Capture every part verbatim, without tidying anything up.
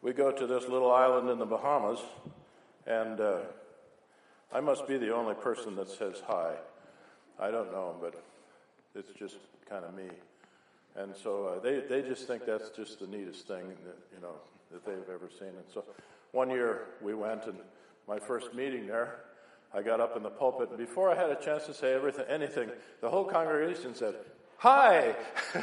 we go to this little island in the Bahamas, and uh, I must be the only person that says hi. I don't know, but it's just kind of me. And so uh, they, they just think that's just the neatest thing that, you know, that they've ever seen. And so one year we went, and my first meeting there, I got up in the pulpit, and before I had a chance to say everything, anything, the whole congregation said, "Hi!"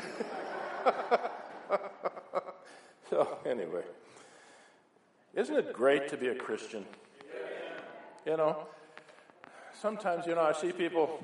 So anyway, isn't it great to be a Christian? You know, sometimes, you know, I see people,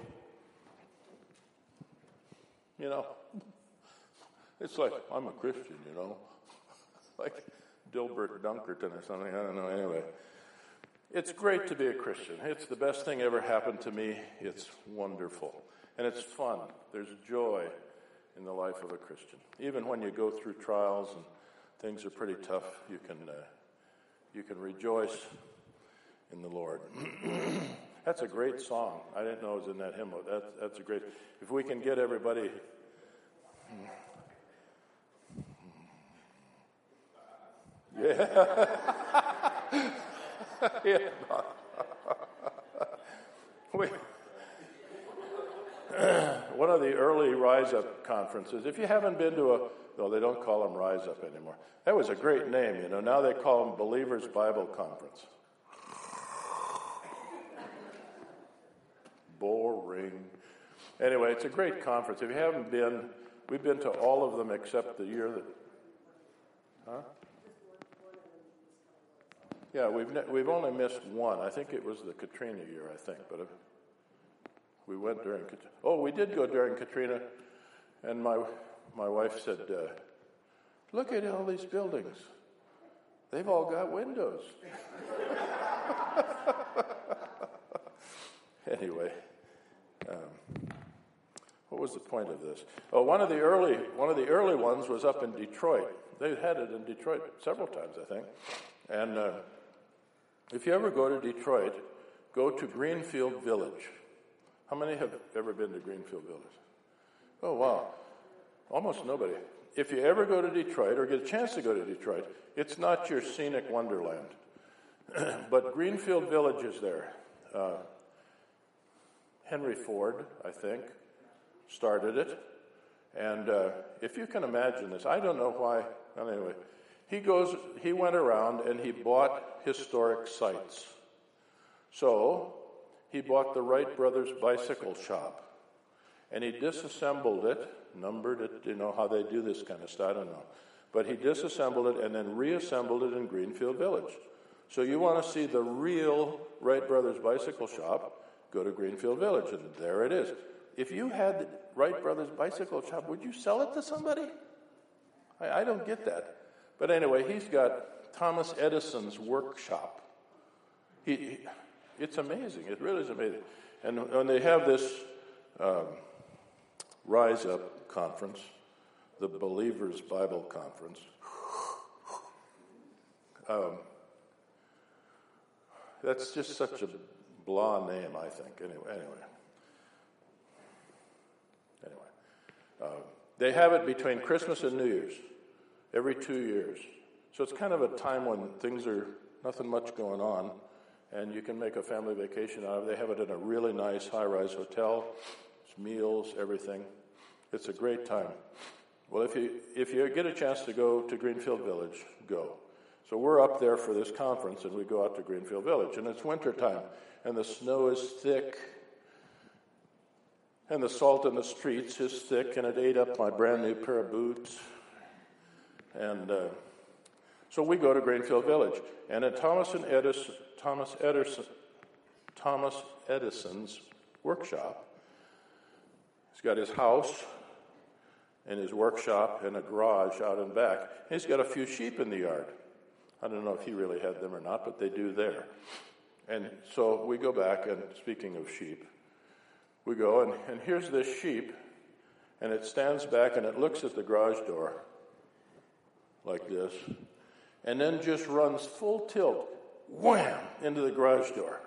you know, it's like, I'm a Christian, you know, like Dilbert Dunkerton or something, I don't know, anyway. It's great to be a Christian. It's the best thing ever happened to me. It's wonderful. And it's fun. There's joy in the life of a Christian. Even when you go through trials and things are pretty tough, you can uh, you can rejoice in the Lord. That's a great song. I didn't know it was in that hymn. That's, that's a great... If we can get everybody... Yeah. Yeah. we, one of the early Rise Up conferences, if you haven't been to a... No, they don't call them Rise Up anymore. That was a great name, you know. Now they call them Believers Bible Conference. Boring. Anyway, it's a great conference. If you haven't been, we've been to all of them except the year that... Huh? Yeah, we've ne- we've only missed one. I think it was the Katrina year, I think. But if we went during... Oh, we did go during Katrina, and my... My wife said, uh, "Look at all these buildings. They've all got windows." Anyway, um, what was the point of this? Oh, one of the early one of the early ones was up in Detroit. They had it in Detroit several times, I think. And uh, if you ever go to Detroit, go to Greenfield Village. How many have ever been to Greenfield Village? Oh, wow. Almost nobody. If you ever go to Detroit or get a chance to go to Detroit, it's not your scenic wonderland. But Greenfield Village is there. Uh, Henry Ford, I think, started it. And uh, if you can imagine this, I don't know why. Anyway, he goes. He went around and he bought historic sites. So he bought the Wright Brothers bicycle shop, and he disassembled it. Numbered it, you know how they do this kind of stuff, I don't know. But he disassembled it and then reassembled it in Greenfield Village. So you want to see the real Wright Brothers bicycle shop, go to Greenfield Village, and there it is. If you had the Wright Brothers bicycle shop, would you sell it to somebody? I, I don't get that. But anyway, he's got Thomas Edison's workshop. He, he, it's amazing. It really is amazing. And when they have this um, Rise Up conference, the Believers Bible Conference. Um, that's just such a blah name, I think. Anyway, anyway, anyway, uh, they have it between Christmas and New Year's, every two years. So it's kind of a time when things are nothing much going on, and you can make a family vacation out of it. They have it in a really nice high-rise hotel. It's meals, everything. It's a great time. Well, if you if you get a chance to go to Greenfield Village, go. So we're up there for this conference, and we go out to Greenfield Village, and it's wintertime, and the snow is thick, and the salt in the streets is thick, and it ate up my brand new pair of boots. And uh, so we go to Greenfield Village, and at Thomas and Edison, Thomas Edison, Thomas Edison's workshop, he's got his house and his workshop and a garage out in back. He's got a few sheep in the yard. I don't know if he really had them or not, but they do there. And so we go back, and speaking of sheep, we go, and, and here's this sheep, and it stands back, and it looks at the garage door like this, and then just runs full tilt, wham, into the garage door.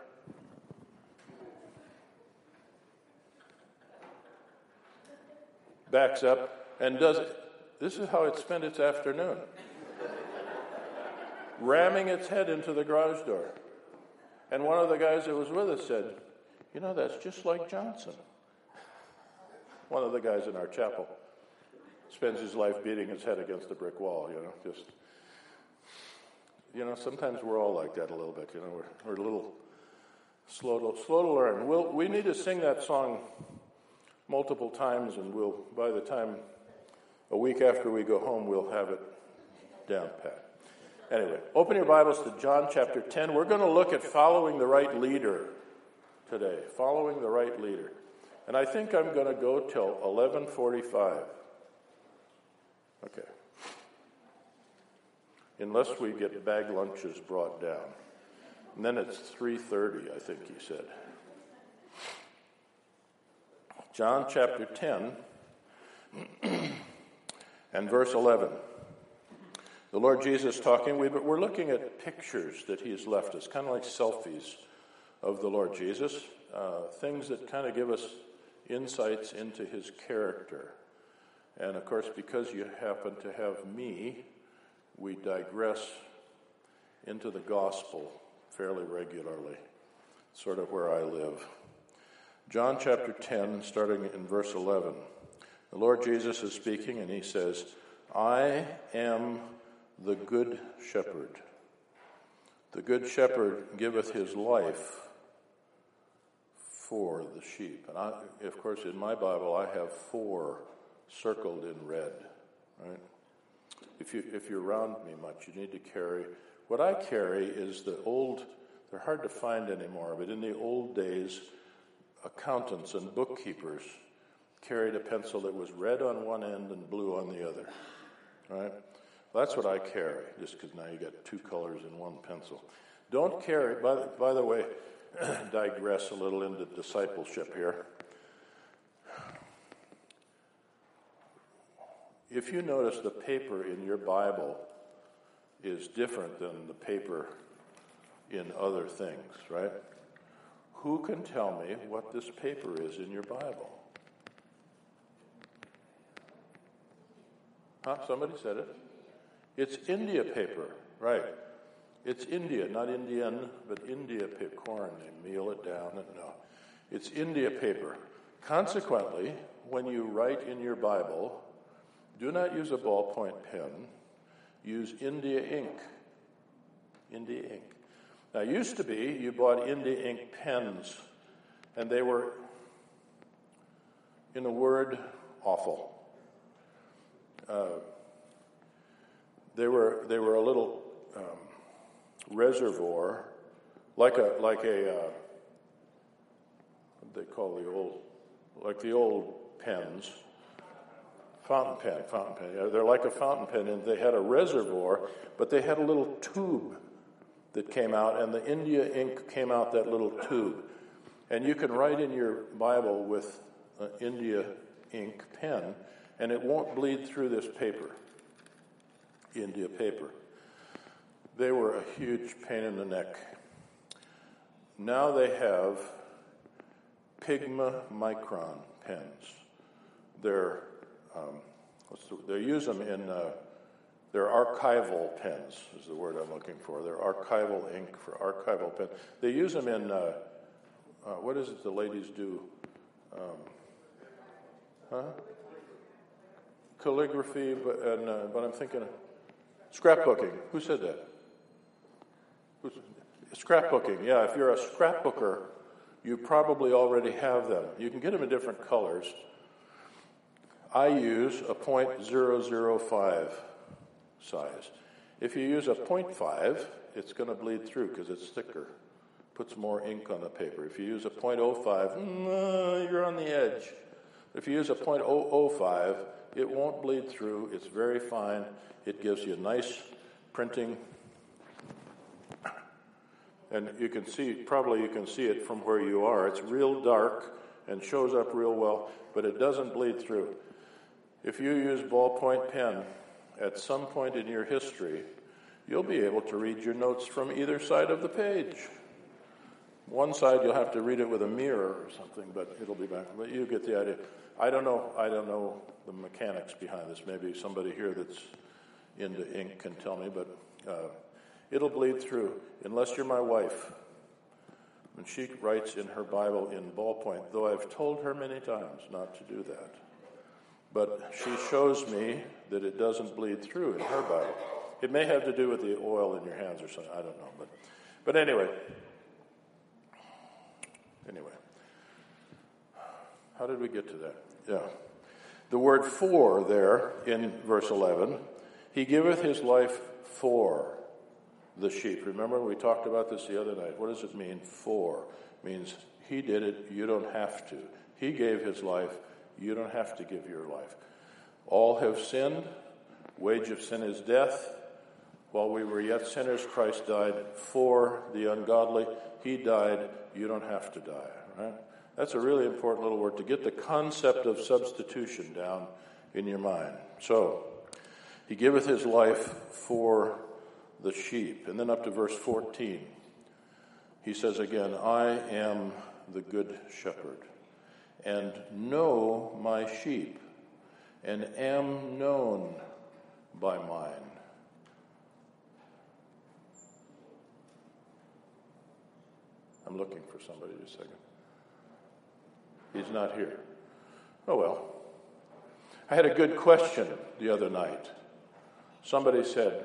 Backs up and does it. This is how it spent its afternoon. ramming its head into the garage door. And one of the guys that was with us said, you know, that's just like Johnson. One of the guys in our chapel spends his life beating his head against a brick wall, you know, just, you know, sometimes we're all like that a little bit, you know, we're, we're a little slow to, slow to learn. We'll, we need to sing that song multiple times, and we'll, by the time, a week after we go home, we'll have it down pat. Anyway, open your Bibles to John chapter ten. We're going to look at following the right leader today, following the right leader. And I think I'm going to go till eleven forty-five. Okay. Unless we get bag lunches brought down. And then it's three thirty, I think he said. John chapter ten and verse eleven. The Lord Jesus talking, we, but we're looking at pictures that he's left us, kind of like selfies of the Lord Jesus, uh, things that kind of give us insights into his character. And of course, because you happen to have me, we digress into the gospel fairly regularly, sort of where I live. John chapter ten, starting in verse eleven. The Lord Jesus is speaking, and he says, I am the good shepherd. The good shepherd giveth his life for the sheep. And I, of course, in my Bible, I have four circled in red. Right? If you if you're around me much, you need to carry. What I carry is the old. They're hard to find anymore, but in the old days, accountants and bookkeepers carried a pencil that was red on one end and blue on the other. Right? Well, that's what I carry, just because now you got two colors in one pencil. Don't carry, by the, by the way, digress a little into discipleship here. If you notice, the paper in your Bible is different than the paper in other things, right? Who can tell me what this paper is in your Bible? Huh? Somebody said it? It's India paper, right. It's India, not Indian, but India paper. Corn, they meal it down. And no, it's India paper. Consequently, when you write in your Bible, do not use a ballpoint pen. Use India ink. India ink. Now, it used to be you bought India ink pens, and they were, in a word, awful. Uh, they were they were a little um, reservoir, like a like a uh, what do they call the old, like the old pens, fountain pen, fountain pen. Yeah, they're like a fountain pen, and they had a reservoir, but they had a little tube that came out, and the India ink came out that little tube, and you can write in your Bible with an India ink pen, and it won't bleed through this paper, India paper. They were a huge pain in the neck. Now they have Pigma Micron pens. They're, um, what's the, they use them in, uh, they're archival pens is the word I'm looking for. They're archival ink for archival pen. They use them in, uh, uh, what is it the ladies do? Um, huh? Calligraphy, but, and, uh, but I'm thinking scrapbooking. Who said that? Who's, scrapbooking, yeah. If you're a scrapbooker, you probably already have them. You can get them in different colors. I use a point zero zero five size. If you use a point five, it's going to bleed through because it's thicker. Puts more ink on the paper. If you use a point oh five, mm, you're on the edge. If you use a point oh oh five, it won't bleed through. It's very fine. It gives you nice printing. And you can see, probably you can see it from where you are. It's real dark and shows up real well, but it doesn't bleed through. If you use ballpoint pen, at some point in your history, you'll be able to read your notes from either side of the page. One side you'll have to read it with a mirror or something, but it'll be back. But you get the idea. I don't know. I don't know the mechanics behind this. Maybe somebody here that's into ink can tell me. But uh, It'll bleed through, unless you're my wife. And she writes in her Bible in ballpoint, though I've told her many times not to do that. But she shows me that it doesn't bleed through in her Bible. It may have to do with the oil in your hands or something, I don't know. But, but anyway, anyway, how did we get to that? Yeah. The word for there in verse eleven, he giveth his life for the sheep. Remember, we talked about this the other night. What does it mean, for? It means he did it, you don't have to. He gave his life, you don't have to give your life. All have sinned. Wage of sin is death. While we were yet sinners, Christ died for the ungodly. He died, you don't have to die. Right? That's a really important little word to get the concept of substitution down in your mind. So, he giveth his life for the sheep. And then up to verse fourteen, he says again, I am the good shepherd, and know my sheep, and am known by mine. I'm looking for somebody just a second. He's not here. Oh well. I had a good question the other night. Somebody said,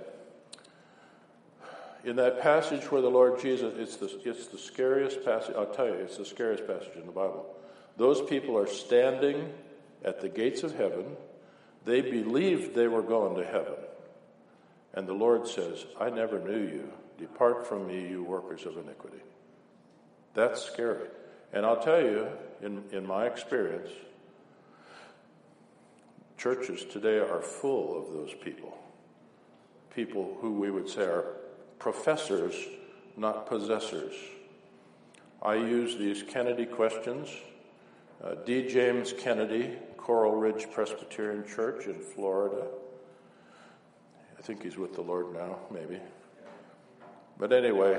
in that passage where the Lord Jesus, it's the, it's the scariest passage, I'll tell you, it's the scariest passage in the Bible. Those people are standing at the gates of heaven. They believed they were going to heaven. And the Lord says, I never knew you. Depart from me, you workers of iniquity. That's scary. And I'll tell you, in, in my experience, churches today are full of those people. People who we would say are professors, not possessors. I use these Kennedy questions. Uh, D. James Kennedy, Coral Ridge Presbyterian Church in Florida. I think he's with the Lord now, maybe. But anyway,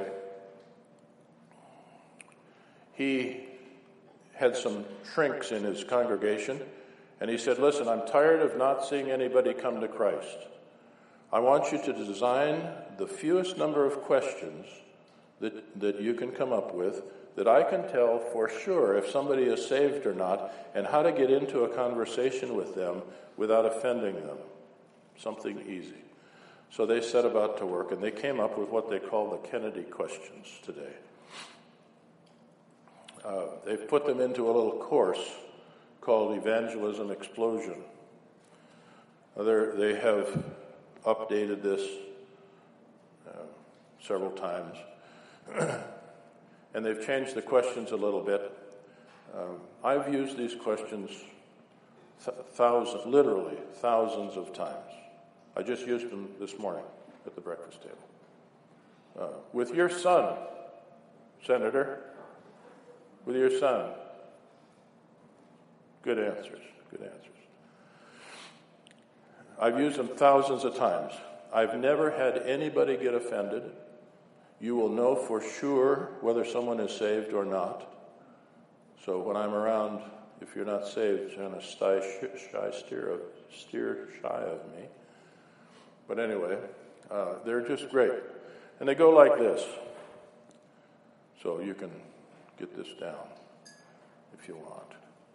he had some shrinks in his congregation, and he said, listen, I'm tired of not seeing anybody come to Christ. I want you to design the fewest number of questions that, that you can come up with that I can tell for sure if somebody is saved or not, and how to get into a conversation with them without offending them. Something easy. So they set about to work, and they came up with what they call the Kennedy questions today. Uh, they've put them into a little course called Evangelism Explosion. They're, they have updated this uh, several times. And they've changed the questions a little bit. Um, I've used these questions th- thousands, literally thousands of times. I just used them this morning at the breakfast table. Uh, with your son, Senator, with your son. Good answers, good answers. I've used them thousands of times. I've never had anybody get offended. You will know for sure whether someone is saved or not. So when I'm around, if you're not saved, you're going to shy, shy, steer, of, steer shy of me. But anyway, uh, they're just great. And they go like this. So you can get this down if you want.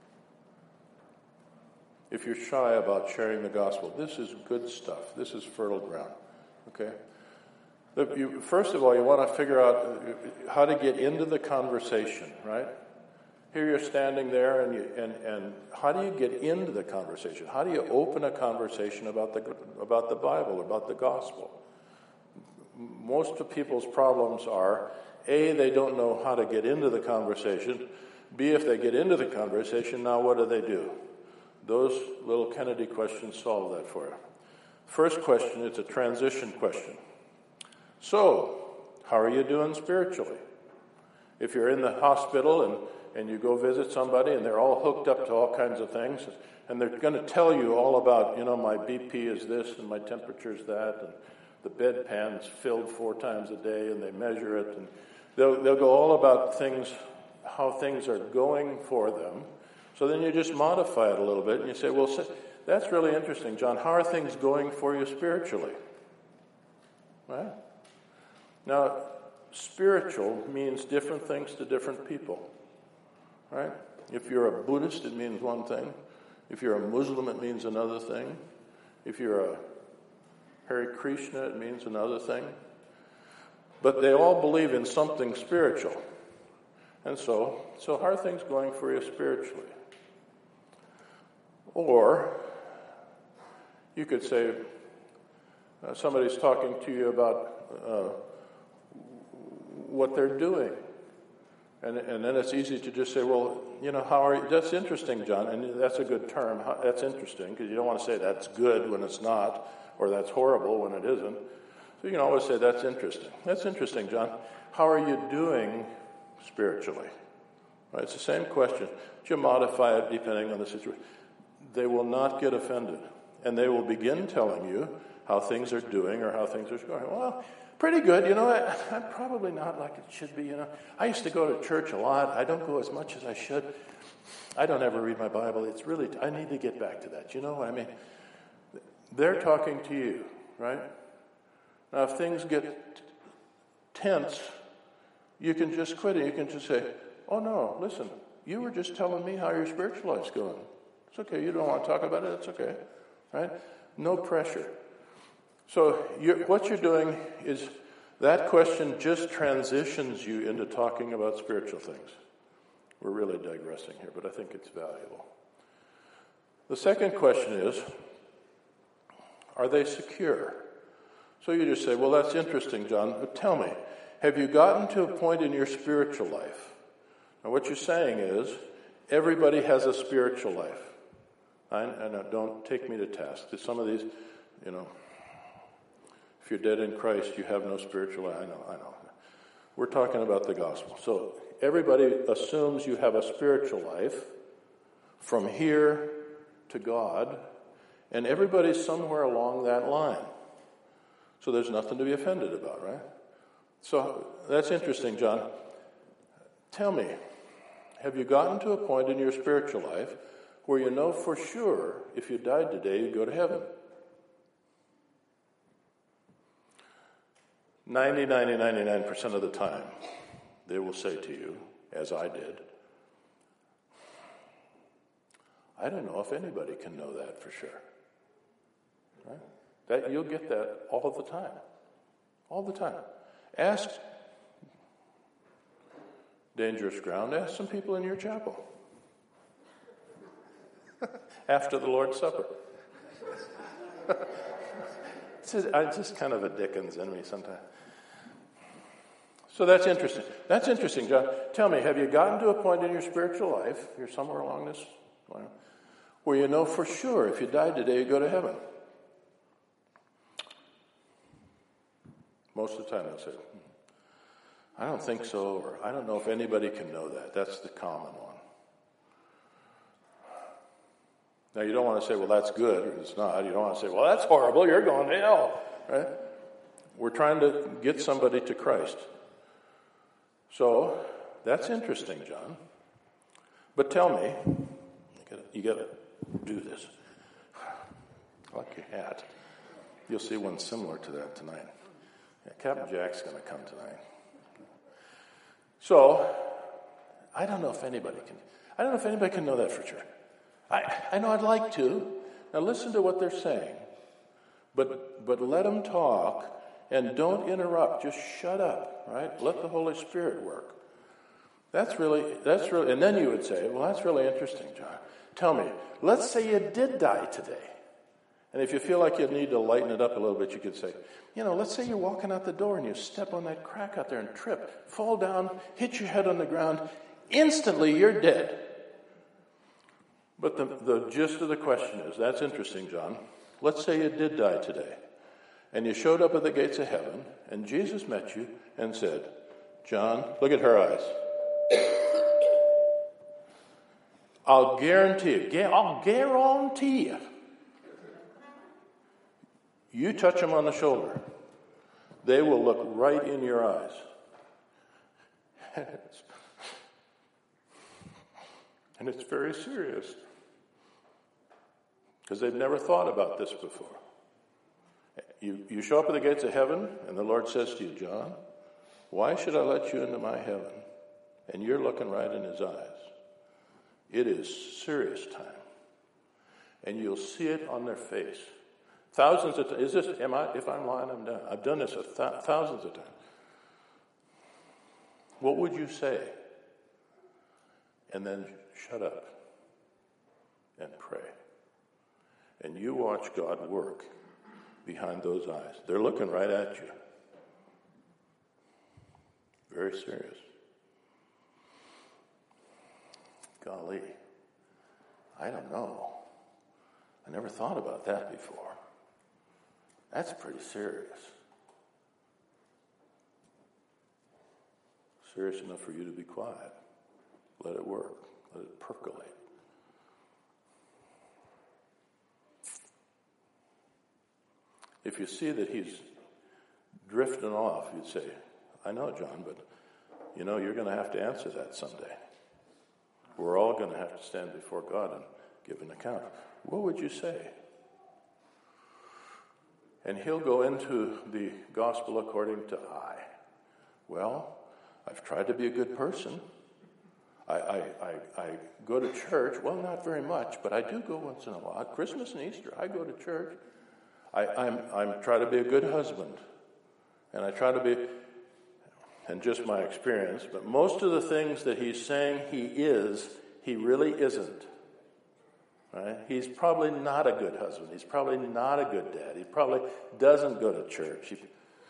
If you're shy about sharing the gospel, this is good stuff. This is fertile ground. Okay? You, first of all, you want to figure out how to get into the conversation, right? Here you're standing there, and, you, and, and how do you get into the conversation? How do you open a conversation about the, about the Bible, about the gospel? Most of people's problems are, A, they don't know how to get into the conversation. B, if they get into the conversation, now what do they do? Those little Kennedy questions solve that for you. First question, it's a transition question. So, how are you doing spiritually? If you're in the hospital and, and you go visit somebody and they're all hooked up to all kinds of things, and they're going to tell you all about, you know, my B P is this and my temperature is that, and the bedpan's filled four times a day, and they measure it, and they'll, they'll go all about things, how things are going for them. So then you just modify it a little bit, and you say, well, that's really interesting, John. How are things going for you spiritually? Right? Now, spiritual means different things to different people, right? If you're a Buddhist, it means one thing. If you're a Muslim, it means another thing. If you're a Hare Krishna, it means another thing. But they all believe in something spiritual. And so, so how are things going for you spiritually? Or you could say, uh, somebody's talking to you about uh, what they're doing. And, and then it's easy to just say, well, you know, how are you? That's interesting, John. And that's a good term. How, that's interesting, because you don't want to say that's good when it's not, or that's horrible when it isn't. So you can always say, that's interesting. That's interesting, John. How are you doing spiritually? Right? It's the same question. But you modify it depending on the situation. They will not get offended. And they will begin telling you how things are doing or how things are going. Well, pretty good. You know, I, I'm probably not like it should be. You know, I used to go to church a lot. I don't go as much as I should. I don't ever read my Bible. It's really, I need to get back to that. You know, I mean, they're talking to you, right? Now, if things get tense, you can just quit it. You can just say, oh, no, listen, you were just telling me how your spiritual life's going. It's okay. You don't want to talk about it. It's okay, right? No pressure. So you're, what you're doing is that question just transitions you into talking about spiritual things. We're really digressing here, but I think it's valuable. The second question is, are they secure? So you just say, well, that's interesting, John, but tell me, have you gotten to a point in your spiritual life? Now, what you're saying is, everybody has a spiritual life. I, I know, don't take me to task. Some of these, you know, if you're dead in Christ, you have no spiritual life. I know, I know. We're talking about the gospel. So everybody assumes you have a spiritual life from here to God, and everybody's somewhere along that line. So there's nothing to be offended about, right? So that's interesting, John. Tell me, have you gotten to a point in your spiritual life where you know for sure if you died today, you'd go to heaven? ninety, ninety, ninety-nine percent of the time, they will say to you, as I did, I don't know if anybody can know that for sure. Right? That you'll get that all the time. All the time. Ask, dangerous ground, ask some people in your chapel. After the Lord's Supper. It's just, I'm just kind of a Dickens in me sometimes. So that's interesting. That's interesting, John. Tell me, have you gotten to a point in your spiritual life, you're somewhere along this line, where you know for sure if you died today, you go to heaven? Most of the time they'll say, I don't think so, or I don't know if anybody can know that. That's the common one. Now, you don't want to say, well, that's good, or it's not. You don't want to say, well, that's horrible, you're going to hell, right? We're trying to get somebody to Christ. So, that's interesting, John. But tell me, you got to do this. I like your hat. You'll see one similar to that tonight. Yeah, Captain Jack's going to come tonight. So, I don't know if anybody can, I don't know if anybody can know that for sure. I, I know I'd like to. Now listen to what they're saying. But but let them talk and don't interrupt. Just shut up, right? Let the Holy Spirit work. That's really, that's really, and then you would say, well, that's really interesting, John. Tell me, let's say you did die today. And if you feel like you need to lighten it up a little bit, you could say, you know, let's say you're walking out the door and you step on that crack out there and trip, fall down, hit your head on the ground. Instantly, you're dead. But the, the gist of the question is, that's interesting, John. Let's say you did die today, and you showed up at the gates of heaven, and Jesus met you and said, John, look at her eyes. I'll guarantee you, I'll guarantee you, you touch them on the shoulder, they will look right in your eyes. And it's very serious. Because they've never thought about this before. You, you show up at the gates of heaven, and the Lord says to you, John, Why should I let you into my heaven? And you're looking right in his eyes. It is serious time. And you'll see it on their face. Thousands of times. Is this, am I, if I'm lying, I'm done. I've done this a th- thousands of times. What would you say? And then shut up and pray. And you watch God work behind those eyes. They're looking right at you. Very serious. Golly, I don't know. I never thought about that before. That's pretty serious. Serious enough for you to be quiet. Let it work. Let it percolate. If you see that he's drifting off, you'd say, I know, John, but you know, you're going to have to answer that someday. We're all going to have to stand before God and give an account. What would you say? And he'll go into the gospel according to I. Well, I've tried to be a good person. I, I, I, I go to church. Well, not very much, but I do go once in a while. Christmas and Easter, I go to church. I, I'm, I'm trying to be a good husband. And I try to be, and just my experience, but most of the things that he's saying he is, he really isn't. Right? He's probably not a good husband. He's probably not a good dad. He probably doesn't go to church. He,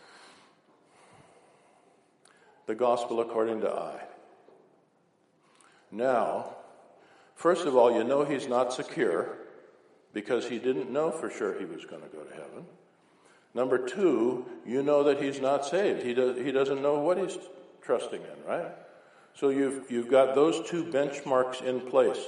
the gospel according to I. Now, first of all, you know he's not secure because he didn't know for sure he was going to go to heaven. Number two, you know that he's not saved. He does, he doesn't know what he's trusting in, right? So you've you've got those two benchmarks in place.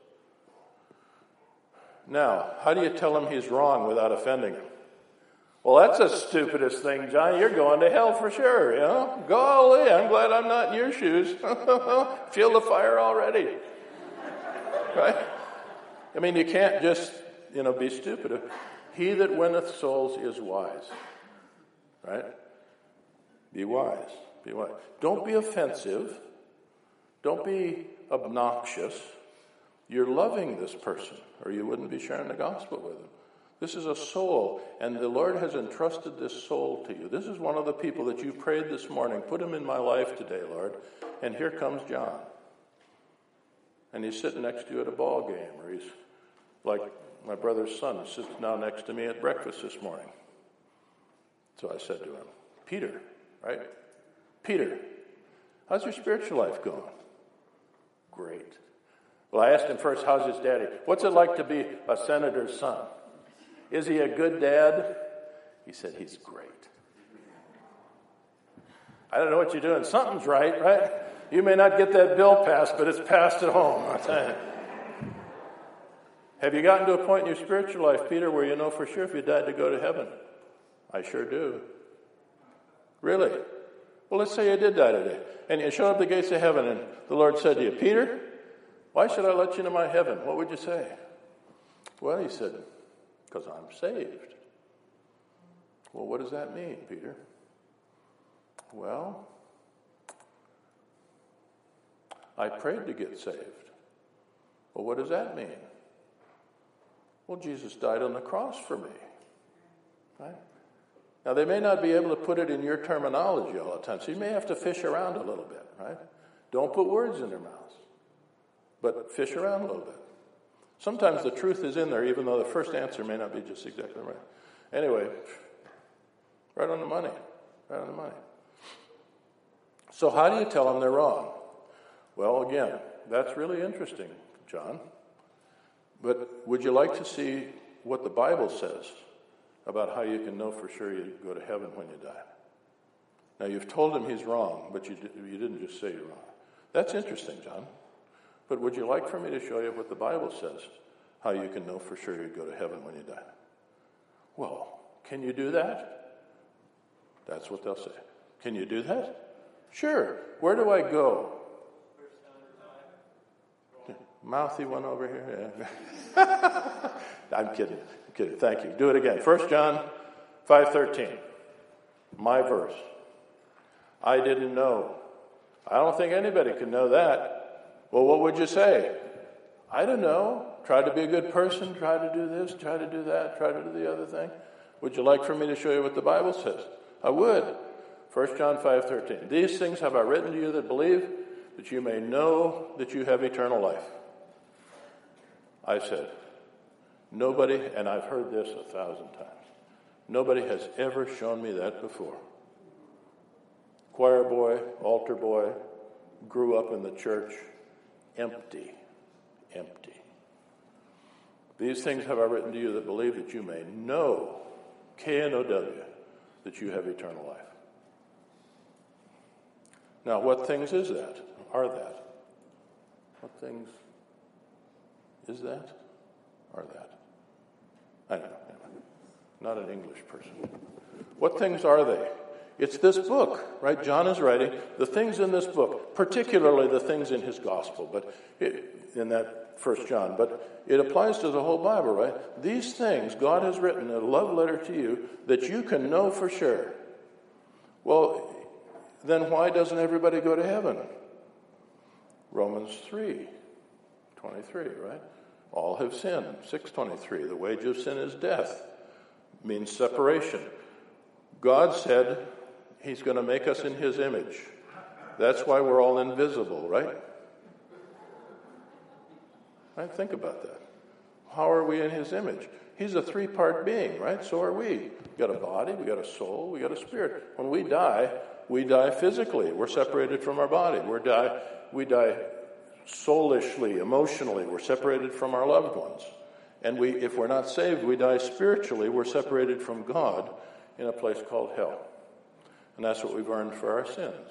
Now, how do you tell him he's wrong without offending him? Well, that's the stupidest thing, John. You're going to hell for sure, you know? Golly, I'm glad I'm not in your shoes. Feel the fire already. Right? I mean, you can't just, you know, be stupid. He that winneth souls is wise. Right? Be wise. Be wise. Don't be offensive. Don't be obnoxious. You're loving this person, or you wouldn't be sharing the gospel with him. This is a soul, and the Lord has entrusted this soul to you. This is one of the people that you prayed this morning. Put him in my life today, Lord. And here comes John. And he's sitting next to you at a ball game, or he's like my brother's son who sits now next to me at breakfast this morning. So I said to him, Peter, right? Peter, how's your spiritual life going? Great. Well, I asked him first, how's his daddy? What's it like to be a senator's son? Is he a good dad? He said, he's great. I don't know what you're doing. Something's right, right? You may not get that bill passed, but it's passed at home. I'll tell you. Have you gotten to a point in your spiritual life, Peter, where you know for sure if you died to go to heaven? I sure do. Really? Well, let's say you did die today, and you showed up the gates of heaven, and the Lord said to you, Peter, why should I let you into my heaven? What would you say? Well, he said, because I'm saved. Well, what does that mean, Peter? Well, I prayed to get saved. Well, what does that mean? Well, Jesus died on the cross for me. Right? Now, they may not be able to put it in your terminology all the time, so you may have to fish around a little bit, right? Don't put words in their mouths, but fish around a little bit. Sometimes the truth is in there, even though the first answer may not be just exactly right. Anyway, right on the money. Right on the money. So how do you tell them they're wrong? Well, again, that's really interesting, John. But would you like to see what the Bible says about how you can know for sure you go to heaven when you die? Now, you've told him he's wrong, but you, you didn't just say you're wrong. That's interesting, John. But would you like for me to show you what the Bible says, how you can know for sure you go to heaven when you die? Well, can you do that? That's what they'll say. Can you do that? Sure. Where do I go? Mouthy one over here. Yeah. I'm kidding. I'm kidding. Thank you. Do it again. First John five thirteen. My verse. I didn't know. I don't think anybody can know that. Well, what would you say? I don't know. Try to be a good person, try to do this, try to do that, try to do the other thing. Would you like for me to show you what the Bible says? I would. First John five thirteen. These things have I written to you that believe, that you may know that you have eternal life. I said, nobody, and I've heard this a thousand times, nobody has ever shown me that before. Choir boy, altar boy, grew up in the church, empty, empty. These things have I written to you that believe, that you may know, K N O W, that you have eternal life. Now, what things is that? Are that? What things is that? Are that? I don't know. Not an English person. What things are they? It's this book, right? John is writing the things in this book, particularly the things in his gospel, but it, in that First John. But it applies to the whole Bible, right? These things God has written a love letter to you that you can know for sure. Well, then why doesn't everybody go to heaven? Romans three twenty-three, right? All have sinned. six twenty-three. The wage of sin is death. Means separation. God said he's going to make us in his image. That's why we're all invisible, right? Right? Think about that. How are we in his image? He's a three-part being, right? So are we. We got a body, we got a soul, we got a spirit. When we die, we die physically. We're separated from our body. We die, we die soulishly, emotionally. We're separated from our loved ones. And we, if we're not saved, we die spiritually. We're separated from God in a place called hell. And that's what we've earned for our sins.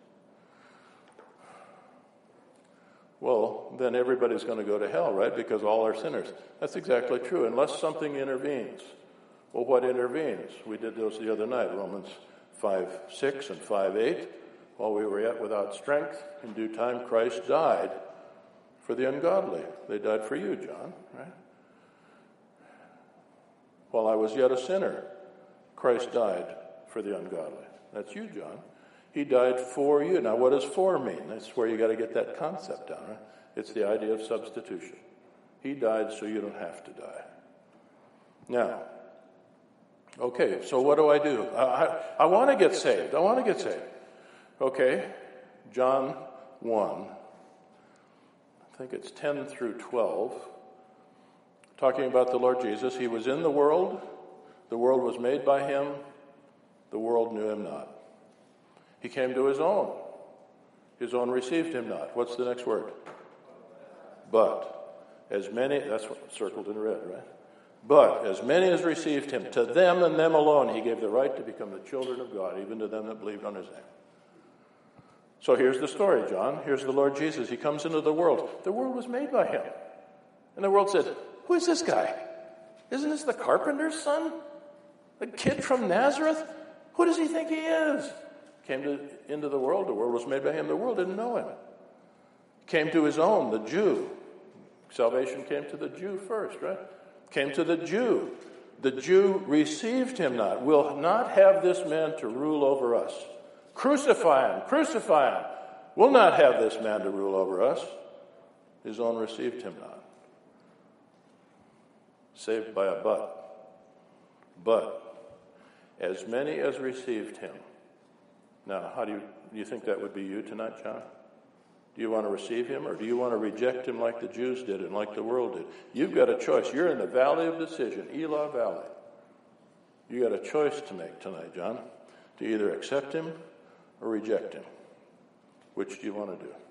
Well, then everybody's going to go to hell, right? Because all are sinners. That's exactly true, unless something intervenes. Well, what intervenes? We did those the other night, Romans five six and five eight. While we were yet without strength, in due time Christ died for the ungodly. They died for you, John, right? While I was yet a sinner, Christ died for the ungodly. That's you, John. He died for you. Now, what does for mean? That's where you got to get that concept down, right? It's the idea of substitution. He died so you don't have to die. Now, okay, so what do I do? I, I, I want to get saved. I want to get saved. Okay, John one, I think it's ten through twelve, talking about the Lord Jesus. He was in the world. The world was made by him. The world knew him not. He came to his own. His own received him not. What's the next word? But as many, that's what's circled in red, right? But as many as received him, to them and them alone, he gave the right to become the children of God, even to them that believed on his name. So here's the story, John. Here's the Lord Jesus. He comes into the world. The world was made by him. And the world said, who is this guy? Isn't this the carpenter's son? The kid from Nazareth? Who does he think he is? Came to, into the world. The world was made by him. The world didn't know him. Came to his own, the Jew. Salvation came to the Jew first, right? Came to the Jew. The Jew received him not. Will not have this man to rule over us. Crucify him. Crucify him. Will not have this man to rule over us. His own received him not. Saved by a but. But as many as received him. Now, how do you, do you think that would be you tonight, John? Do you want to receive him, or do you want to reject him like the Jews did and like the world did? You've got a choice. You're in the valley of decision, Elah Valley. You got a choice to make tonight, John, to either accept him or reject him. Which do you want to do?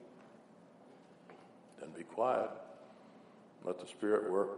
Then be quiet. Let the Spirit work.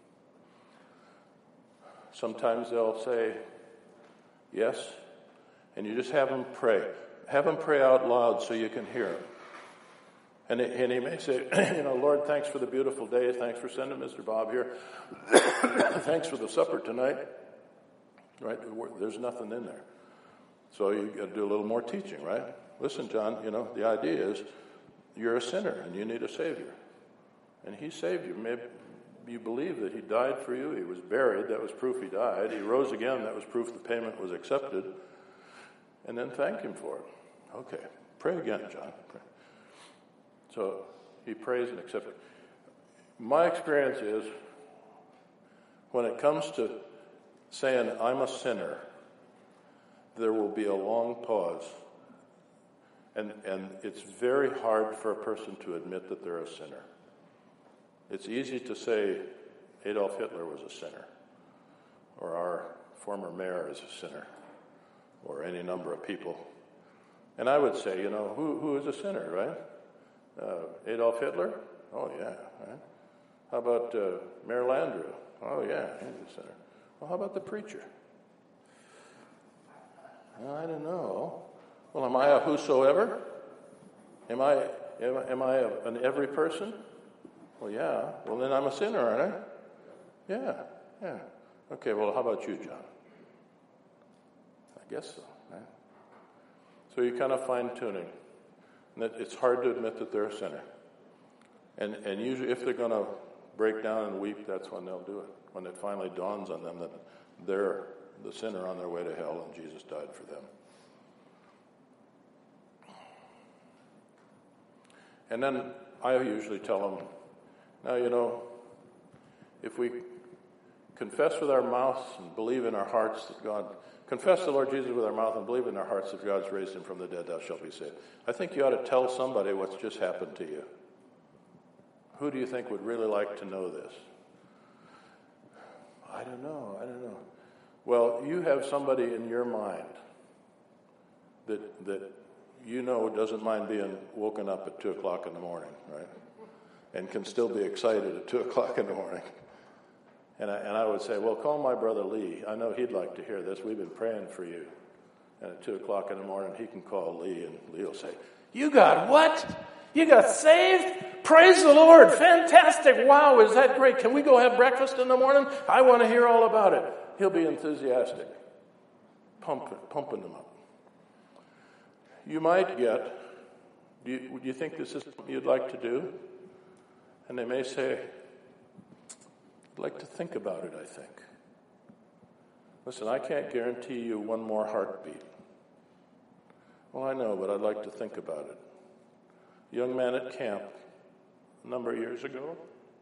Sometimes they'll say yes, and you just have them pray. Have them pray out loud so you can hear him. And, it, and he may say, you know, Lord, thanks for the beautiful day. Thanks for sending Mister Bob here. Thanks for the supper tonight. Right? There's nothing in there. So you got to do a little more teaching, right? Listen, John, you know, the idea is you're a sinner and you need a Savior. And he saved you. Maybe you believe that he died for you. He was buried. That was proof he died. He rose again. That was proof the payment was accepted. and then thank him for it. Okay, pray again, John. Pray. So he prays and accepts it. My experience is, when it comes to saying, I'm a sinner, there will be a long pause. And, and it's very hard for a person to admit that they're a sinner. It's easy to say Adolf Hitler was a sinner, or our former mayor is a sinner, or any number of people. And I would say, you know, who who is a sinner, right? Uh, Adolf Hitler? Oh, yeah. Right? How about uh, Mayor Landrieu? Oh, yeah, he's a sinner. Well, how about the preacher? Well, I don't know. Well, am I a whosoever? Am I am, am I a, an every person? Well, yeah. Well, then I'm a sinner, aren't I? Yeah, yeah. Okay, well, how about you, John? I guess so, right? So you kind of fine-tuning. And that it's hard to admit that they're a sinner. And and usually if they're going to break down and weep, that's when they'll do it. When it finally dawns on them that they're the sinner on their way to hell and Jesus died for them. And then I usually tell them, now, you know, if we confess with our mouths and believe in our hearts that God, confess the Lord Jesus with our mouth and believe in our hearts that God's raised him from the dead, thou shalt be saved. I think you ought to tell somebody what's just happened to you. Who do you think would really like to know this? I don't know, I don't know. Well, you have somebody in your mind that that you know doesn't mind being woken up at two o'clock in the morning, right? And can still be excited at two o'clock in the morning. And I, and I would say, well, call my brother Lee. I know he'd like to hear this. We've been praying for you. And at two o'clock in the morning, he can call Lee, and Lee will say, you got what? You got saved? Praise the Lord. Fantastic. Wow, is that great? Can we go have breakfast in the morning? I want to hear all about it. He'll be enthusiastic, pumping, pumping them up. You might get, do you, do you think this is something you'd like to do? And they may say, I'd like to think about it, I think. Listen, I can't guarantee you one more heartbeat. Well, I know, but I'd like to think about it. A young man at camp a number of years ago,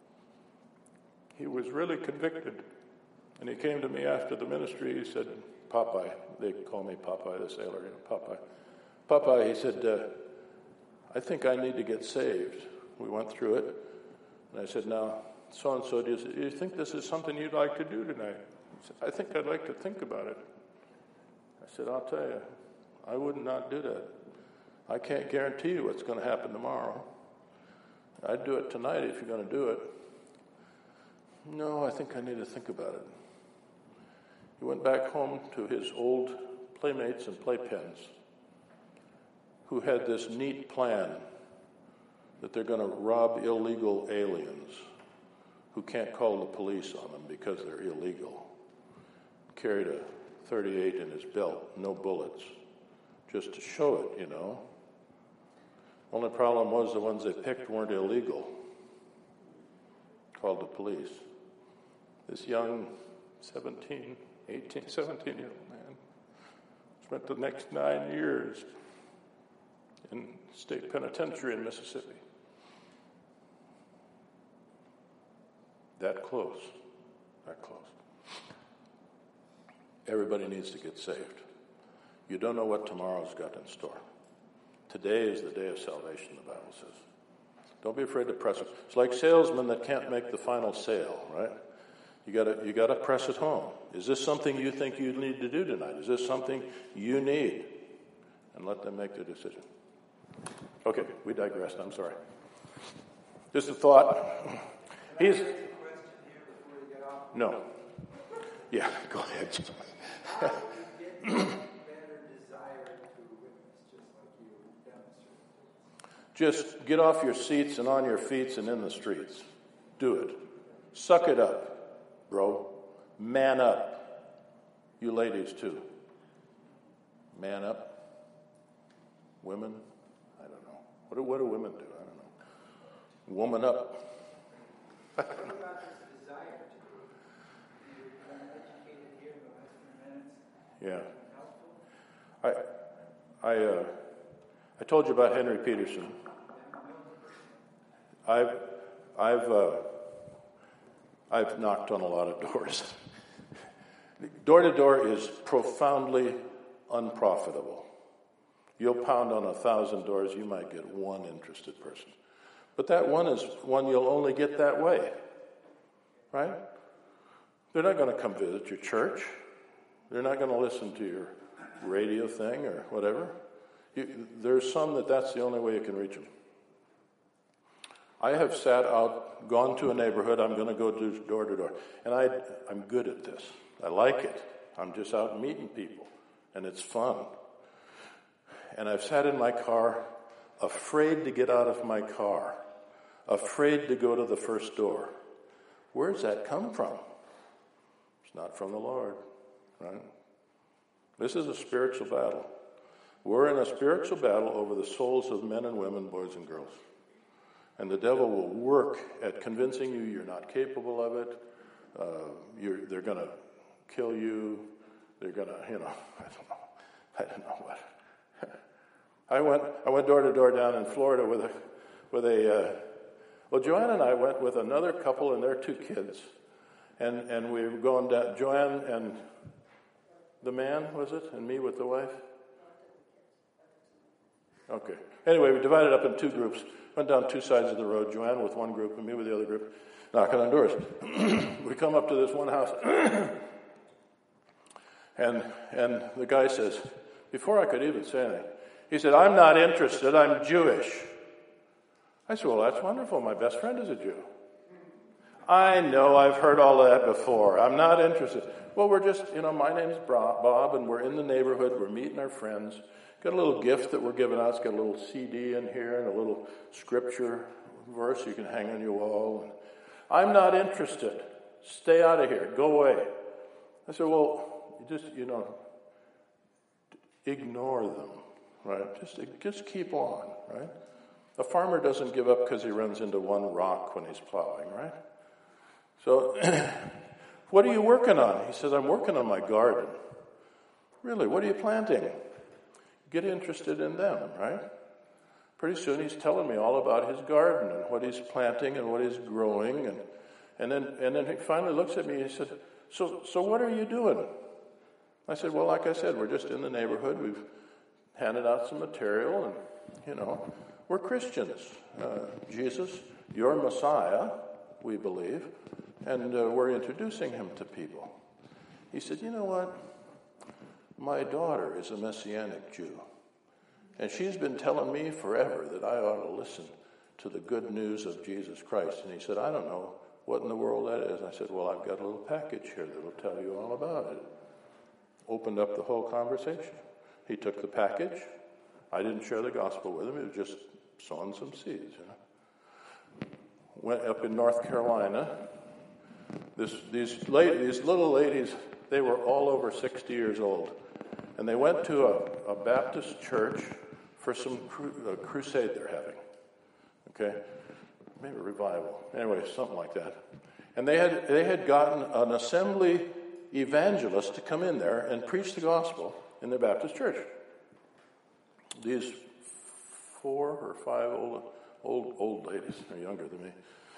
he was really convicted. And he came to me after the ministry. He said, Popeye, they call me Popeye the sailor, you know, Popeye. Popeye, he said, uh, I think I need to get saved. We went through it. And I said, now, so-and-so, do you, do you think this is something you'd like to do tonight? He said, I think I'd like to think about it. I said, I'll tell you, I would not do that. I can't guarantee you what's going to happen tomorrow. I'd do it tonight if you're going to do it. No, I think I need to think about it. He went back home to his old playmates and playpens who had this neat plan that they're going to rob illegal aliens who can't call the police on them because they're illegal. Carried a thirty-eight in his belt, no bullets, just to show it, you know. Only problem was the ones they picked weren't illegal. Called the police. This young seventeen, eighteen, seventeen-year-old man spent the next nine years in state penitentiary in Mississippi. That close. That close. Everybody needs to get saved. You don't know what tomorrow's got in store. Today is the day of salvation, the Bible says. Don't be afraid to press it. It's like salesmen that can't make the final sale, right? You gotta you gotta press it home. Is this something you think you need to do tonight? Is this something you need? And let them make their decision. Okay, we digressed. I'm sorry. Just a thought. He's no. Yeah, go ahead. Just get off your seats and on your feet and in the streets. Do it. Suck it up, bro. Man up. You ladies, too. Man up. Women, I don't know. What do, what do women do? I don't know. Woman up. I don't know. Yeah. I I uh, I told you about Henry Peterson. I've I've uh, I've knocked on a lot of doors. Door to door is profoundly unprofitable. You'll pound on a thousand doors, you might get one interested person. But that one is one you'll only get that way, right? They're not going to come visit your church. They're not going to listen to your radio thing or whatever. You, there's some that that's the only way you can reach them. I have sat out, gone to a neighborhood, I'm going to go do door to door. And I, I'm good at this. I like it. I'm just out meeting people, and it's fun. And I've sat in my car, afraid to get out of my car, afraid to go to the first door. Where's that come from? It's not from the Lord, right? This is a spiritual battle. We're in a spiritual battle over the souls of men and women, boys and girls. And the devil will work at convincing you you're not capable of it. Uh, you're, they're going to kill you. They're going to, you know, I don't know. I don't know what. I went I went door to door down in Florida with a, with a uh, well, Joanne and I went with another couple and their two kids. And, and we were going down, Joanne and the man, was it? And me with the wife? Okay. Anyway, we divided up in two groups. Went down two sides of the road, Joanne with one group and me with the other group, knocking on doors. We come up to this one house, and and the guy says, before I could even say anything, he said, I'm not interested, I'm Jewish. I said, well, that's wonderful. My best friend is a Jew. I know, I've heard all that before. I'm not interested. Well, we're just, you know, my name's Bob, and we're in the neighborhood. We're meeting our friends. Got a little gift that we're giving out. It's got a little C D in here and a little scripture verse you can hang on your wall. And I'm not interested. Stay out of here. Go away. I said, well, you just, you know, ignore them, right? Just, just keep on, right? A farmer doesn't give up because he runs into one rock when he's plowing, right? So, what are you working on? He says, I'm working on my garden. Really, what are you planting? Get interested in them, right? Pretty soon he's telling me all about his garden and what he's planting and what he's growing. And, and then and then he finally looks at me and he said, so, so what are you doing? I said, well, like I said, we're just in the neighborhood. We've handed out some material and, you know, we're Christians. Uh, Jesus, your Messiah, we believe, and uh, we're introducing him to people. He said, you know what? My daughter is a Messianic Jew, and she's been telling me forever that I ought to listen to the good news of Jesus Christ. And he said, I don't know what in the world that is. And I said, well, I've got a little package here that will tell you all about it. Opened up the whole conversation. He took the package. I didn't share the gospel with him. It was just sowing some seeds, you know. Went up in North Carolina. This, these, ladies, these little ladies, they were all over sixty years old. And they went to a, a Baptist church for some cru- a crusade they're having. Okay? Maybe a revival. Anyway, something like that. And they had they had gotten an assembly evangelist to come in there and preach the gospel in their Baptist church. These four or five old old old ladies, they're younger than me,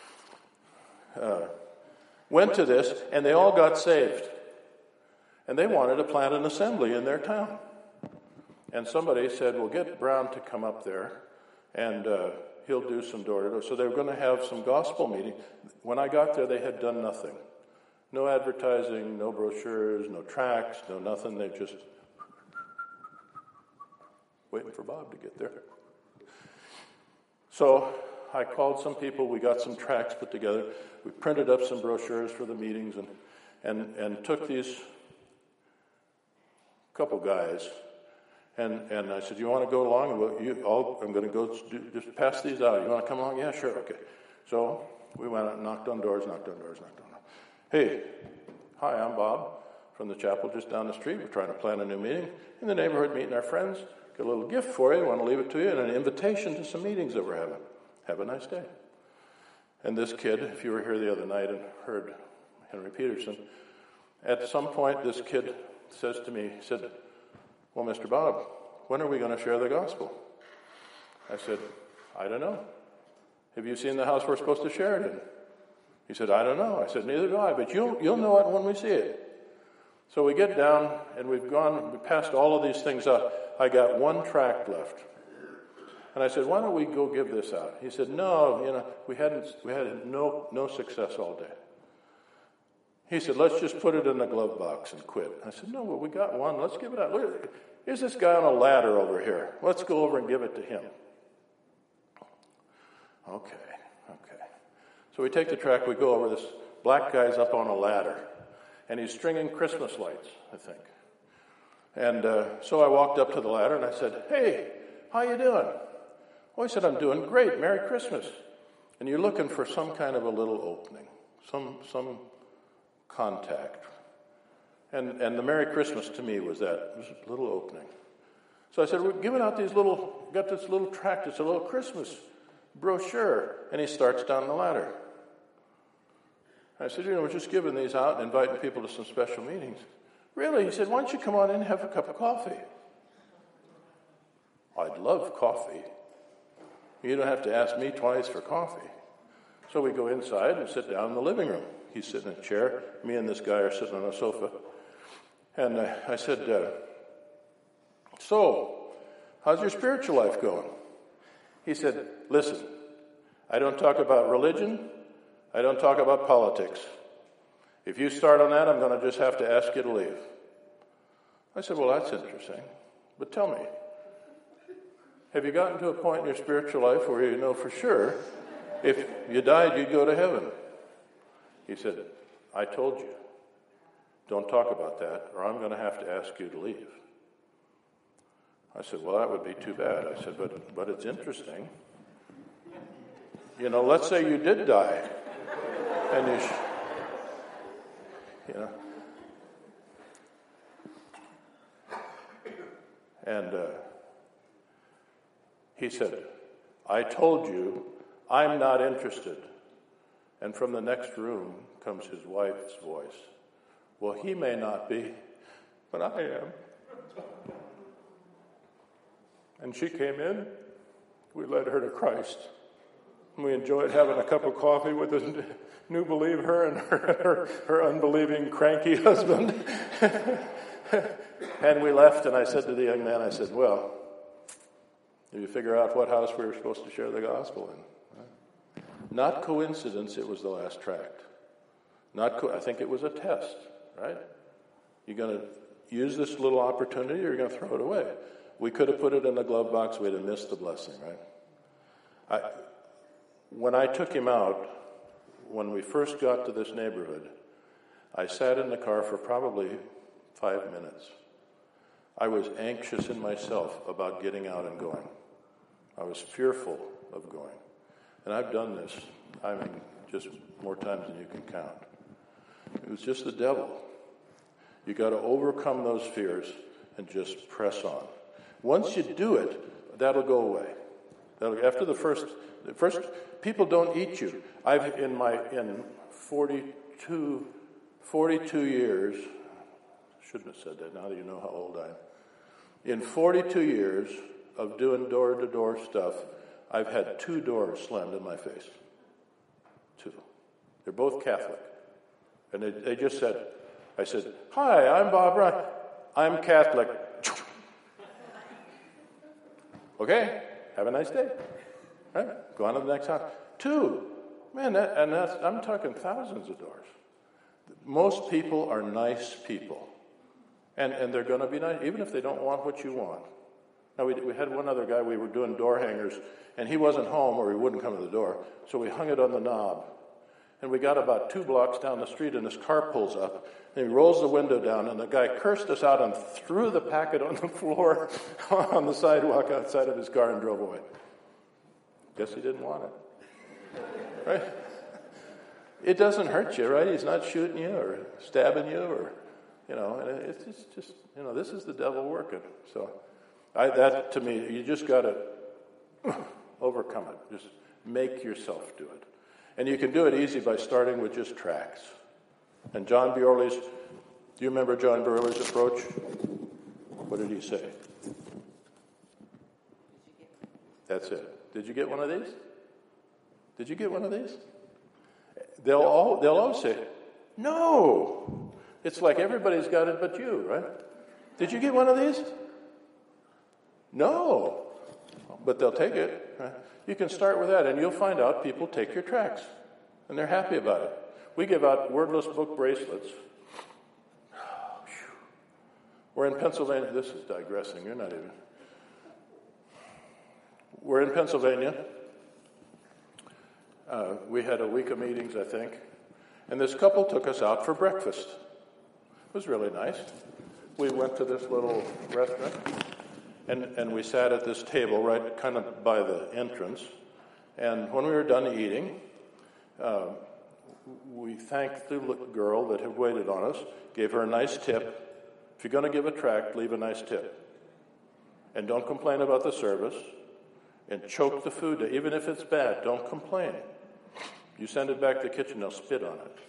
uh, went to this, and they all got saved. And they wanted to plant an assembly in their town. And somebody said, well, get Brown to come up there, and uh, he'll do some door-to-door. So they were going to have some gospel meeting. When I got there, they had done nothing. No advertising, no brochures, no tracts, no nothing. They just waiting for Bob to get there. So I called some people. We got some tracts put together. We printed up some brochures for the meetings and and, and took these couple guys, and, and I said, you want to go along? Well, you, I'll, I'm going to go do, just pass these out. You want to come along? Yeah, sure, okay. So we went out, knocked on doors, knocked on doors, knocked on doors. Hey, hi, I'm Bob from the chapel just down the street. We're trying to plan a new meeting in the neighborhood, meeting our friends. Got a little gift for you. I want to leave it to you, and an invitation to some meetings that we're having. Have a nice day. And this kid, if you were here the other night and heard Henry Peterson, at some point this kid says to me, he said, well, Mister Bob, when are we going to share the gospel? I said, I don't know. Have you seen the house we're supposed to share it in? He said, I don't know. I said, neither do I, but you'll, you'll know it when we see it. So we get down, and we've gone, we passed all of these things up. I got one tract left. And I said, why don't we go give this out? He said, no, you know, we hadn't, we had no, no success all day. He said, let's just put it in the glove box and quit. I said, no, well, we got one. Let's give it out. Look, here's this guy on a ladder over here. Let's go over and give it to him. Okay, okay. So we take the tract, we go over, this black guy's up on a ladder, and he's stringing Christmas lights, I think. And uh, so I walked up to the ladder, and I said, hey, how you doing? Well, he said, I'm doing great. Merry Christmas. And you're looking for some kind of a little opening, some some contact. And and the Merry Christmas to me was that, was a little opening. So I said, we're giving out these little, got this little tract, it's a little Christmas brochure. And he starts down the ladder. I said, you know, we're just giving these out and inviting people to some special meetings. Really? He said, why don't you come on in and have a cup of coffee? I'd love coffee. You don't have to ask me twice for coffee. So we go inside and sit down in the living room. He's sitting in a chair. Me and this guy are sitting on a sofa. And uh, I said, uh, so, how's your spiritual life going? He said, listen, I don't talk about religion. I don't talk about politics. If you start on that, I'm going to just have to ask you to leave. I said, well, that's interesting. But tell me, have you gotten to a point in your spiritual life where you know for sure if you died, you'd go to heaven? He said, I told you, don't talk about that, or I'm going to have to ask you to leave. I said, well, that would be too bad. I said, but but it's interesting. You know, let's say you did die, and you, sh- you know, and uh, he said, I told you, I'm not interested. And from the next room comes his wife's voice. Well, he may not be, but I am. And she came in. We led her to Christ. We enjoyed having a cup of coffee with this new believer and her, her, her unbelieving, cranky husband. And we left, and I said to the young man, I said, well, did you figure out what house we were supposed to share the gospel in? Not coincidence, it was the last tract. Not, co- I think it was a test, right? You're going to use this little opportunity, or you're going to throw it away. We could have put it in the glove box, we'd have missed the blessing, right? I, when I took him out, when we first got to this neighborhood, I sat in the car for probably five minutes. I was anxious in myself about getting out and going. I was fearful of going. And I've done this, I mean, just more times than you can count. It was just the devil. You got to overcome those fears and just press on. Once you do it, that'll go away. That'll, after the first, the first, people don't eat you. I've in my in forty-two, forty-two years. Shouldn't have said that. Now that you know how old I am. In forty-two years of doing door-to-door stuff, I've had two doors slammed in my face. Two. They're both Catholic. And they, they just said, I said, hi, I'm Bob Ryan. I'm Catholic. Okay, have a nice day. Right? Go on to the next house. Two. Man, that, and that's, I'm talking thousands of doors. Most people are nice people. And and they're going to be nice, even if they don't want what you want. Now, we, we had one other guy, we were doing door hangers, and he wasn't home or he wouldn't come to the door. So we hung it on the knob. And we got about two blocks down the street, and his car pulls up, and he rolls the window down, and the guy cursed us out and threw the packet on the floor on the sidewalk outside of his car and drove away. Guess he didn't want it. Right? It doesn't hurt you, right? He's not shooting you or stabbing you or, you know, and it's just, just you know, this is the devil working. So I, that, to me, you just got to overcome it. Just make yourself do it. And you can do it easy by starting with just tracts. And John Bjorley's, do you remember John Bjorley's approach? What did he say? That's it. Did you get one of these? Did you get one of these? They'll all they'll all say, no. It's like everybody's got it but you, right? Did you get one of these? No. But they'll take it. Right? You can start with that, and you'll find out people take your tracts, and they're happy about it. We give out wordless book bracelets. We're in Pennsylvania. This is digressing. You're not even. We're in Pennsylvania. Uh, we had a week of meetings, I think. And this couple took us out for breakfast. It was really nice. We went to this little restaurant, and, and we sat at this table right kind of by the entrance. And when we were done eating, uh, we thanked the girl that had waited on us, gave her a nice tip. If you're going to give a tract, leave a nice tip. And don't complain about the service. And choke the food. Even if it's bad, don't complain. You send it back to the kitchen, they'll spit on it.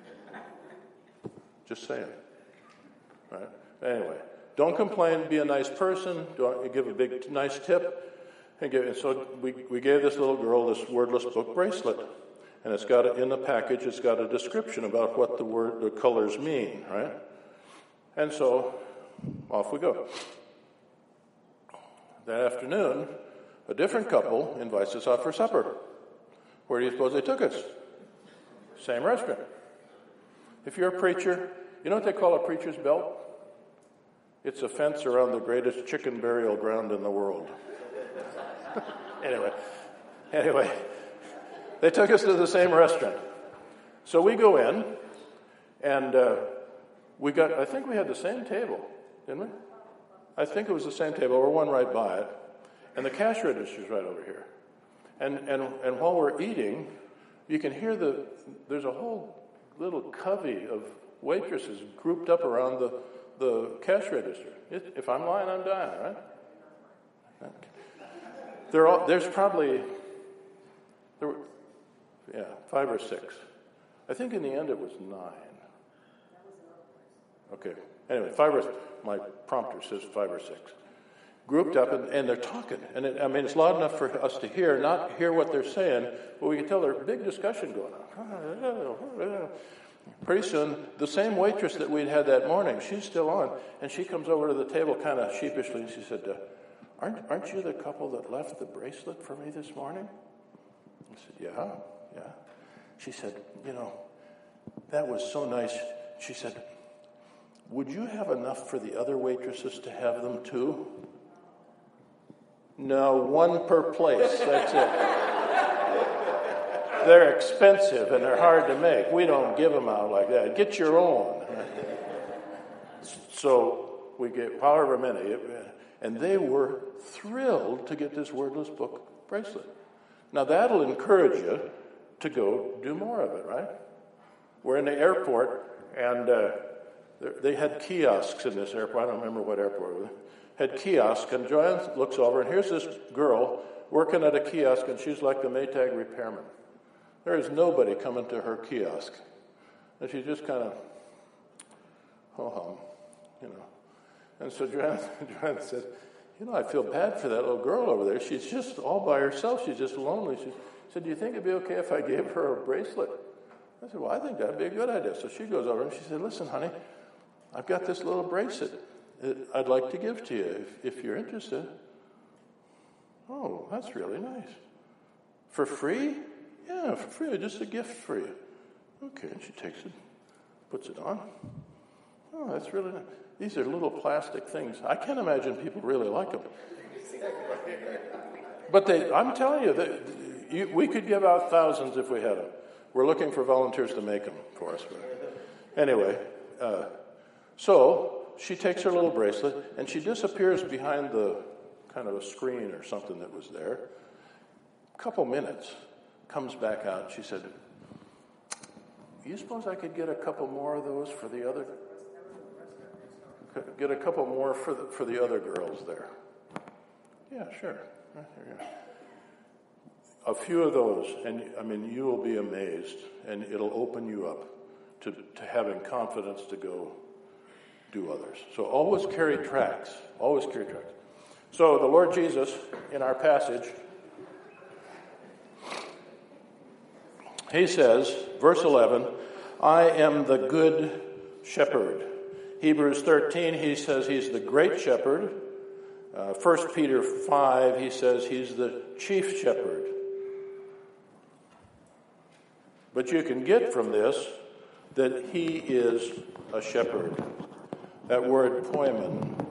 Just saying. Right? Anyway, don't complain. Be a nice person. Don't give a big, nice tip. And, give, and so we, we gave this little girl this wordless book bracelet. And it's got, a, in the package, it's got a description about what the word, the colors mean, right? And so, off we go. That afternoon, a different couple invites us out for supper. Where do you suppose they took us? Same restaurant. If you're a preacher, you know what they call a preacher's belt? It's a fence around the greatest chicken burial ground in the world. anyway, anyway, they took us to the same restaurant. So we go in, and uh, we got, I think we had the same table, didn't we? I think it was the same table, or one right by it. And the cash register's right over here. And and and while we're eating, you can hear the, there's a whole little covey of waitresses grouped up around the, the cash register. It, if I'm lying, I'm dying, right? Okay. They're all, there's probably, there were, yeah, five or six. I think in the end it was nine. Okay. Anyway, five or, my prompter says five or six. Grouped up, and, and they're talking. And it, I mean, it's loud enough for us to hear, not hear what they're saying, but we can tell there's a big discussion going on. Pretty soon, the same waitress that we'd had that morning, she's still on, and she comes over to the table kind of sheepishly, and she said, uh, aren't, aren't you the couple that left the bracelet for me this morning? I said, yeah, yeah. She said, you know, that was so nice. She said, would you have enough for the other waitresses to have them too? No, one per place. That's it. They're expensive and they're hard to make. We don't give them out like that. Get your own. So we get however many. And they were thrilled to get this wordless book bracelet. Now that'll encourage you to go do more of it, right? We're in the airport, and uh, they had kiosks in this airport. I don't remember what airport it was. Had kiosks, and Joanne looks over, and here's this girl working at a kiosk, and she's like the Maytag repairman. There is nobody coming to her kiosk. And she just kind of, ho-hum, you know. And so Joanne, Joanne said, you know, I feel bad for that little girl over there. She's just all by herself. She's just lonely. She said, do you think it'd be okay if I gave her a bracelet? I said, well, I think that'd be a good idea. So she goes over, and she said, listen, honey, I've got this little bracelet I'd like to give to you if, if you're interested. Oh, that's really nice. For free? Yeah, for free. Just a gift for you. Okay, and she takes it, puts it on. Oh, that's really nice. These are little plastic things. I can't imagine people really like them. But they, I'm telling you, they, you, we could give out thousands if we had them. We're looking for volunteers to make them for us. Anyway, uh, so she takes her little bracelet, and she disappears behind the kind of a screen or something that was there. A couple minutes, comes back out. She said, you suppose I could get a couple more of those for the other, get a couple more for the, for the other girls there? Yeah, sure. Right there, yeah. A few of those, and I mean, you will be amazed, and it'll open you up to, to having confidence to go do others. So always carry tracts. Always carry tracts. So the Lord Jesus, in our passage, He says, verse eleven, I am the good shepherd. Hebrews thirteen, he says he's the great shepherd. Uh, First Peter five, he says he's the chief shepherd. But you can get from this that he is a shepherd. That word poimen,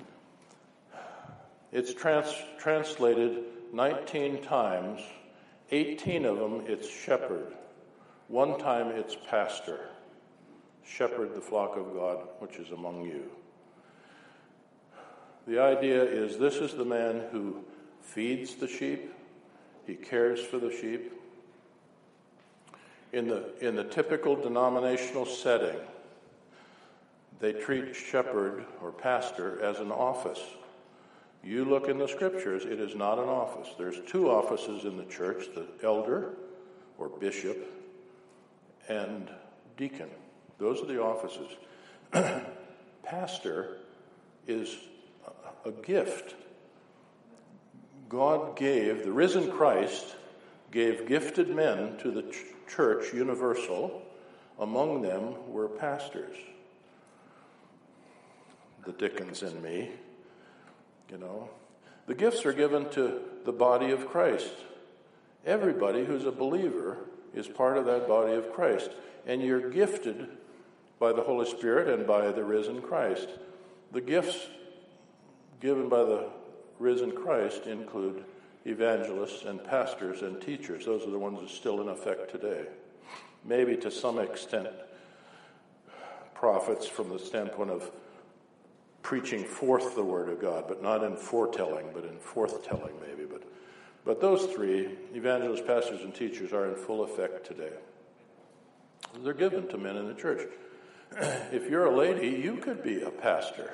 it's trans- translated nineteen times. eighteen of them, it's shepherd. One time, it's pastor. Shepherd the flock of God, which is among you. The idea is this is the man who feeds the sheep. He cares for the sheep. In the, in the typical denominational setting, they treat shepherd or pastor as an office. You look in the scriptures, it is not an office. There's two offices in the church, the elder or bishop and deacon. Those are the offices. Pastor is a gift. God gave, the risen Christ gave gifted men to the ch- church universal. Among them were pastors. The Dickens in me. You know, the gifts are given to the body of Christ. Everybody who's a believer is part of that body of Christ. And you're gifted by the Holy Spirit and by the risen Christ. The gifts given by the risen Christ include evangelists and pastors and teachers. Those are the ones that are still in effect today. Maybe to some extent, prophets from the standpoint of preaching forth the word of God, but not in foretelling, but in forthtelling maybe. But, but those three, evangelists, pastors, and teachers, are in full effect today. They're given to men in the church. If you're a lady, you could be a pastor.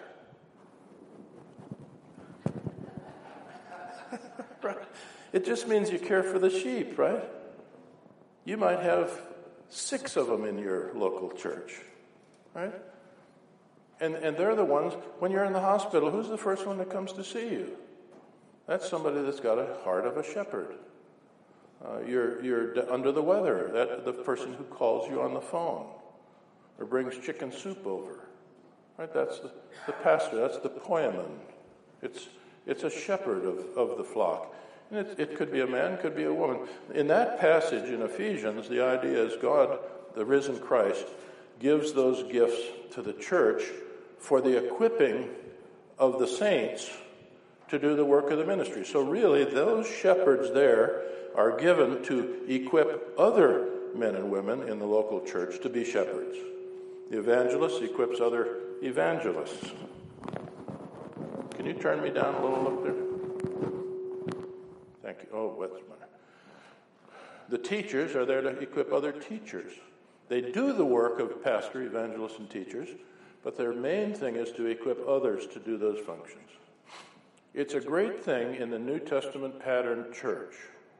Right? It just means you care for the sheep, right? You might have six of them in your local church, right? And and they're the ones, when you're in the hospital, who's the first one that comes to see you? That's somebody that's got a heart of a shepherd. Uh, you're you're under the weather. That the person who calls you on the phone or brings chicken soup over, right? That's the, the pastor. That's the poimen. It's it's a shepherd of, of the flock. And it, it could be a man, could be a woman. In that passage in Ephesians, the idea is God, the risen Christ, gives those gifts to the church for the equipping of the saints to do the work of the ministry. So really, those shepherds there are given to equip other men and women in the local church to be shepherds. The evangelist equips other evangelists. Can you turn me down a little up there? Thank you. Oh, what's my... The teachers are there to equip other teachers. They do the work of pastor, evangelists, and teachers, but their main thing is to equip others to do those functions. It's a great thing in the New Testament pattern church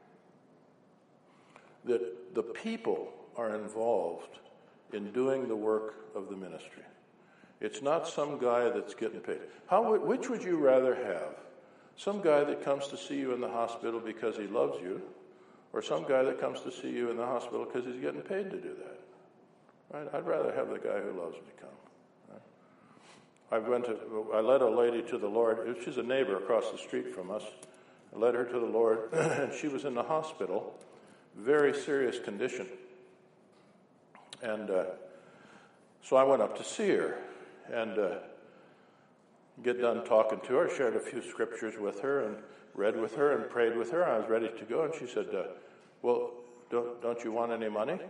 that the people are involved in doing the work of the ministry. It's not some guy that's getting paid. How, which would you rather have? Some guy that comes to see you in the hospital because he loves you, or some guy that comes to see you in the hospital because he's getting paid to do that? Right? I'd rather have the guy who loves me come. Right? I went to, I led a lady to the Lord. She's a neighbor across the street from us. I led her to the Lord, and she was in the hospital, very serious condition. And uh, so I went up to see her and uh, get done talking to her, shared a few scriptures with her and read with her and prayed with her. I was ready to go, and she said, uh, well, don't, don't you want any money?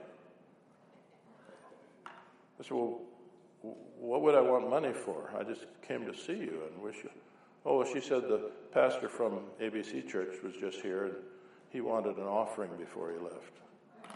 I said, well, what would I want money for? I just came to see you and wish you. Oh, well, she said the pastor from A B C Church was just here, and he wanted an offering before he left.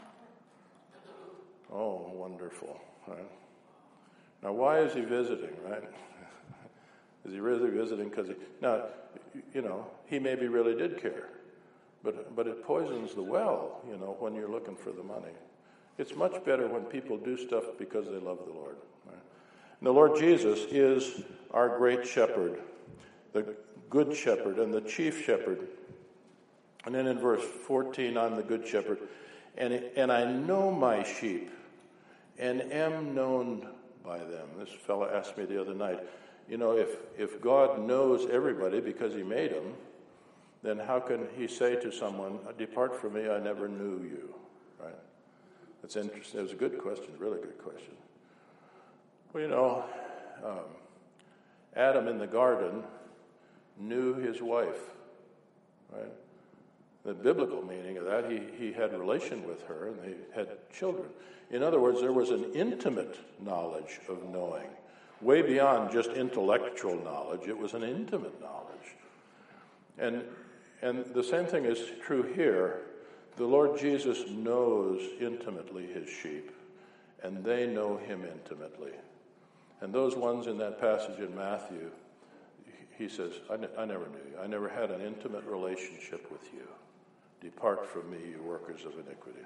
Oh, wonderful. Right? Now, why is he visiting, right? Is he really visiting because he... Now, you know, he maybe really did care, but but it poisons the well, you know, when you're looking for the money. It's much better when people do stuff because they love the Lord. Right? And the Lord Jesus is our great shepherd, the good shepherd and the chief shepherd. And then in verse fourteen, I'm the good shepherd. and, and I know my sheep and am known by them. This fellow asked me the other night, you know, if, if God knows everybody because he made them, then how can he say to someone, depart from me, I never knew you, right? That's interesting. It was a good question, really good question. Well, you know, um, Adam in the garden knew his wife, right? The biblical meaning of that, he, he had relation with her and they had children. In other words, there was an intimate knowledge of knowing, way beyond just intellectual knowledge. It was an intimate knowledge. And, and the same thing is true here. The Lord Jesus knows intimately his sheep, and they know him intimately. And those ones in that passage in Matthew, he says, I, ne- I never knew you. I never had an intimate relationship with you. Depart from me, you workers of iniquity.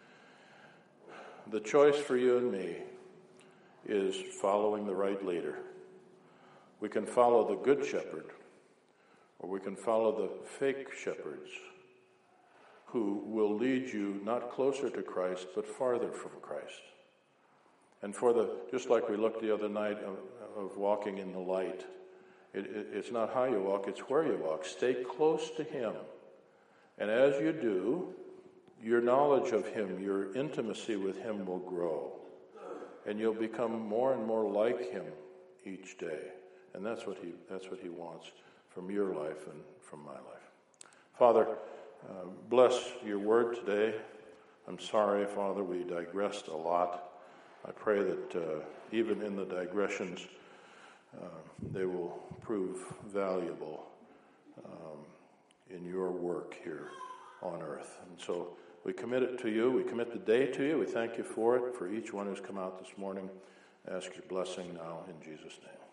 The choice for you and me is following the right leader. We can follow the good shepherd, or we can follow the fake shepherds who will lead you not closer to Christ, but farther from Christ. And for the, just like we looked the other night of, of walking in the light, it, it, it's not how you walk, it's where you walk. Stay close to him. And as you do, your knowledge of him, your intimacy with him will grow. And you'll become more and more like him each day. And that's what he, that's what he wants from your life and from my life. Father, uh, bless your word today. I'm sorry, Father, we digressed a lot. I pray that uh, even in the digressions, uh, they will prove valuable um, in your work here on earth. And so we commit it to you. We commit the day to you. We thank you for it, for each one who's come out this morning. I ask your blessing now in Jesus' name.